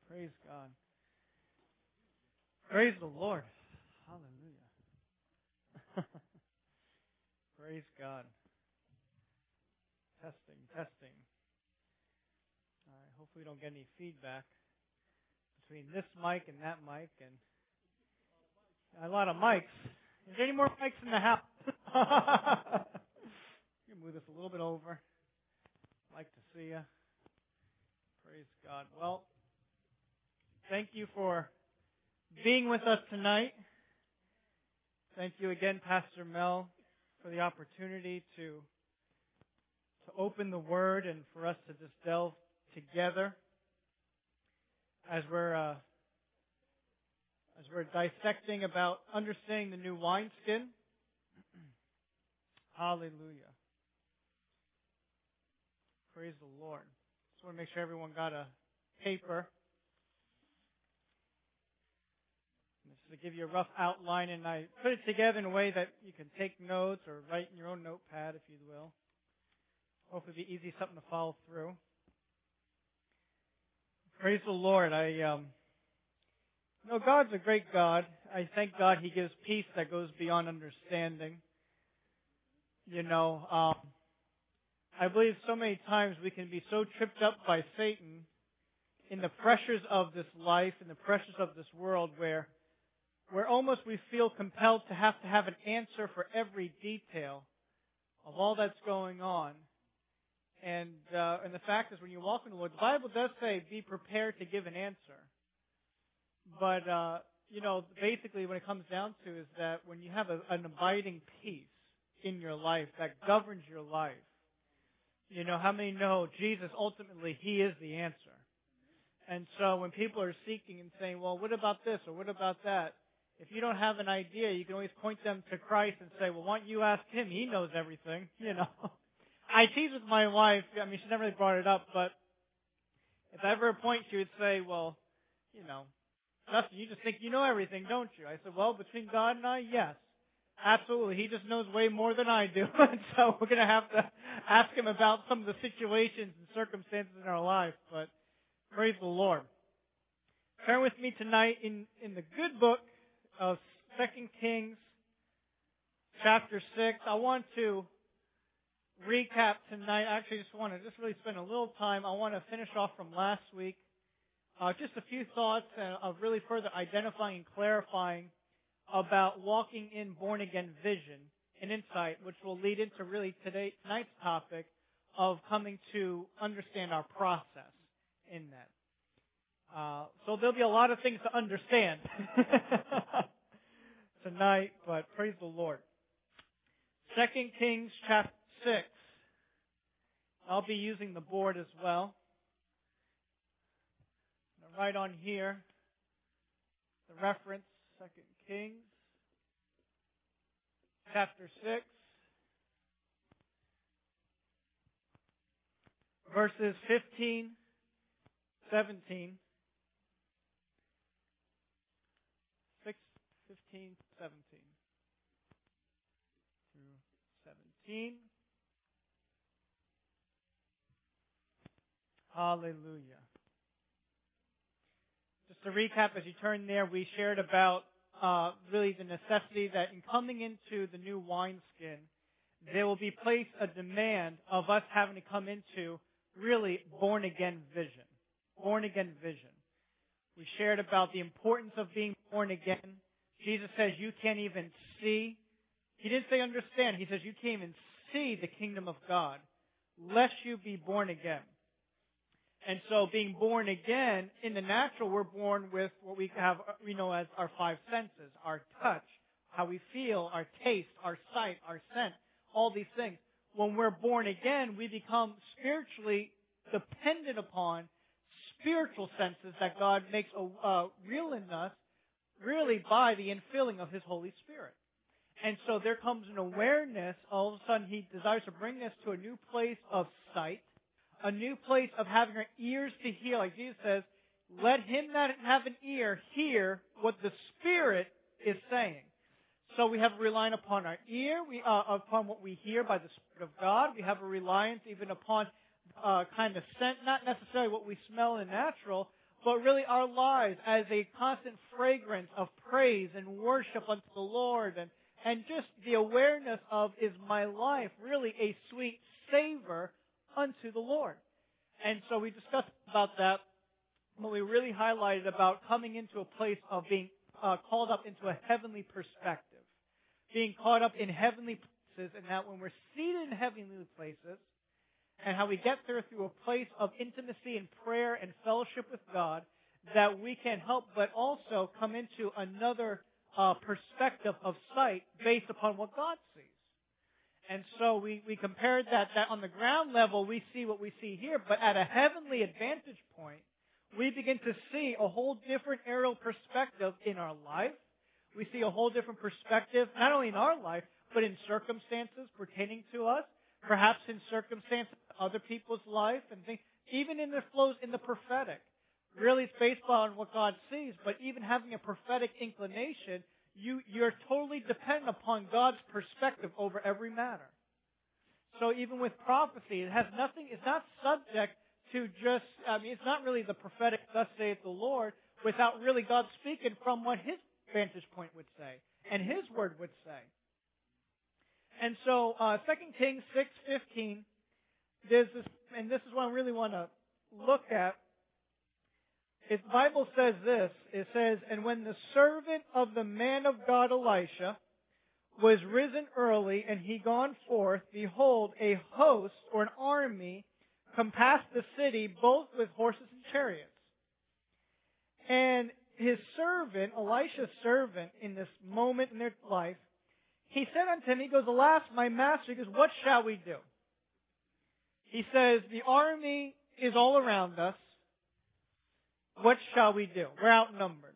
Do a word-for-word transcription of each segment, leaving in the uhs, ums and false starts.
Praise God. Praise the Lord. Hallelujah. Praise God. Testing, testing. All right, hopefully we don't get any feedback between this mic and that mic, and a lot of mics. Is there any more mics in the house? You can move this a little bit over. Like to see you. Praise God. Well, thank you for being with us tonight. Thank you again, Pastor Mel, for the opportunity to to open the Word and for us to just delve together as we're uh, as we're dissecting about understanding the new wineskin. Hallelujah. Praise the Lord. Just want to make sure everyone got a paper. Just to give you a rough outline, and I put it together in a way that you can take notes or write in your own notepad, if you will. Hopefully it'll be easy, something to follow through. Praise the Lord. I, um, you know, God's a great God. I thank God He gives peace that goes beyond understanding. You know, um, I believe so many times we can be so tripped up by Satan in the pressures of this life, in the pressures of this world, where where almost we feel compelled to have to have an answer for every detail of all that's going on. And uh, and the fact is, when you walk in the Lord, the Bible does say, be prepared to give an answer. But, uh, you know, basically what it comes down to is that when you have a, an abiding peace in your life that governs your life, you know, how many know Jesus, ultimately, He is the answer. And so when people are seeking and saying, well, what about this or what about that? If you don't have an idea, you can always point them to Christ and say, well, why don't you ask Him? He knows everything, you know. I tease with my wife. I mean, she never really brought it up, but if I ever point, she would say, well, you know, Justin, you just think you know everything, don't you? I said, well, between God and I, yes. Absolutely. He just knows way more than I do. And so we're going to have to ask Him about some of the situations and circumstances in our life. But praise the Lord. Turn with me tonight in, in the good book of Second Kings, chapter six. I want to recap tonight. I actually just want to just really spend a little time. I want to finish off from last week. Uh, just a few thoughts uh, of really further identifying and clarifying about walking in born-again vision and insight, which will lead into really today, tonight's topic of coming to understand our process in that. Uh, so there'll be a lot of things to understand tonight, but praise the Lord. Second Kings chapter six. I'll be using the board as well. Right on here, the reference, Second Kings chapter six, verses fifteen, seventeen. six, fifteen, seventeen. Through seventeen. Hallelujah. Just to recap, as you turn there, we shared about uh, really the necessity that in coming into the new wineskin, there will be placed a demand of us having to come into really born-again vision. Born-again vision. We shared about the importance of being born again. Jesus says you can't even see. He didn't say understand. He says you can't even see the kingdom of God lest you be born again. And so being born again, in the natural, we're born with what we have, we know as our five senses, our touch, how we feel, our taste, our sight, our scent, all these things. When we're born again, we become spiritually dependent upon spiritual senses that God makes uh, real in us, really by the infilling of His Holy Spirit. And so there comes an awareness, all of a sudden He desires to bring us to a new place of sight, a new place of having our ears to hear. Like Jesus says, let him that have an ear hear what the Spirit is saying. So we have a reliance upon our ear, we uh, upon what we hear by the Spirit of God. We have a reliance even upon uh, kind of scent, not necessarily what we smell in natural, but really our lives as a constant fragrance of praise and worship unto the Lord, and, and just the awareness of, is my life really a sweet savor unto the Lord? And so we discussed about that, but we really highlighted about coming into a place of being uh, called up into a heavenly perspective, being caught up in heavenly places, and that when we're seated in heavenly places, and how we get there through a place of intimacy and prayer and fellowship with God, that we can help but also come into another uh, perspective of sight based upon what God sees. And so we, we compared that, that on the ground level we see what we see here, but at a heavenly advantage point, we begin to see a whole different aerial perspective in our life. We see a whole different perspective, not only in our life, but in circumstances pertaining to us, perhaps in circumstances of other people's life, and things, even in the flows in the prophetic. Really, it's based on what God sees, but even having a prophetic inclination, you, you're totally dependent upon God's perspective over every matter. So even with prophecy, it has nothing, it's not subject to just, I mean, it's not really the prophetic, thus saith the Lord, without really God speaking from what His vantage point would say, and His word would say. And so, uh, Second Kings six fifteen, there's this, and this is what I really want to look at. The Bible says this, it says, "And when the servant of the man of God Elisha was risen early, and he gone forth, behold, a host, or an army, compassed the city, both with horses and chariots. And his servant, Elisha's servant, in this moment in their life, he said unto him," he goes, "Alas, my master," he goes, "what shall we do?" He says, "The army is all around us. What shall we do? We're outnumbered."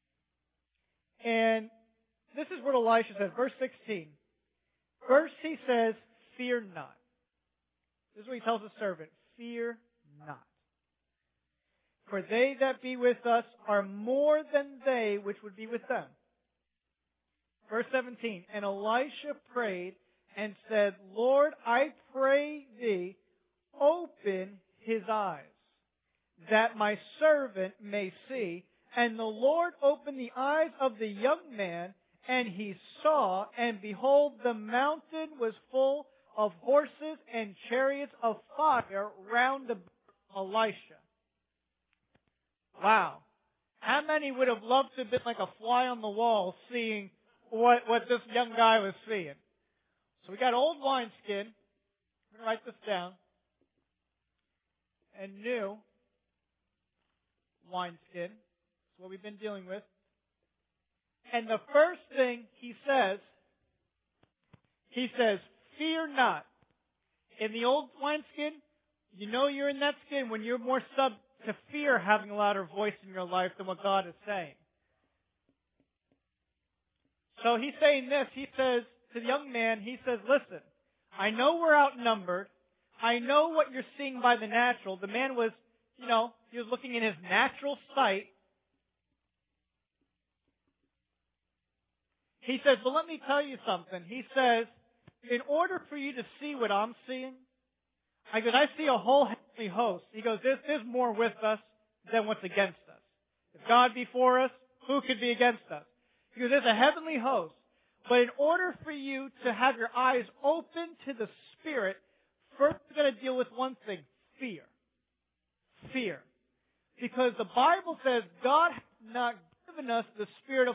And this is what Elisha says, verse sixteen. First he says, "Fear not." This is what he tells his servant, "Fear not. For they that be with us are more than they which would be with them." Verse seventeen, "And Elisha prayed and said, Lord, I pray thee, open his eyes, that my servant may see. And the Lord opened the eyes of the young man, and he saw, and behold, the mountain was full of horses and chariots of fire round about Elisha." Wow. How many would have loved to have been like a fly on the wall seeing what, what this young guy was seeing? So we got old wineskin. I'm going to write this down. And new wineskin. That's what we've been dealing with. And the first thing he says, he says, "Fear not." In the old wineskin, you know you're in that skin when you're more sub to fear having a louder voice in your life than what God is saying. So he's saying this. He says to the young man, he says, "Listen, I know we're outnumbered. I know what you're seeing by the natural." The man was, you know, he was looking in his natural sight. He says, "But let me tell you something." He says, "In order for you to see what I'm seeing," I go, "I see a whole heavenly host." He goes, there's, there's more with us than what's against us. If God be for us, who could be against us? He goes, there's a heavenly host. But in order for you to have your eyes open to the Spirit, first you've got to deal with one thing, fear. Fear. Because the Bible says God has not given us the spirit of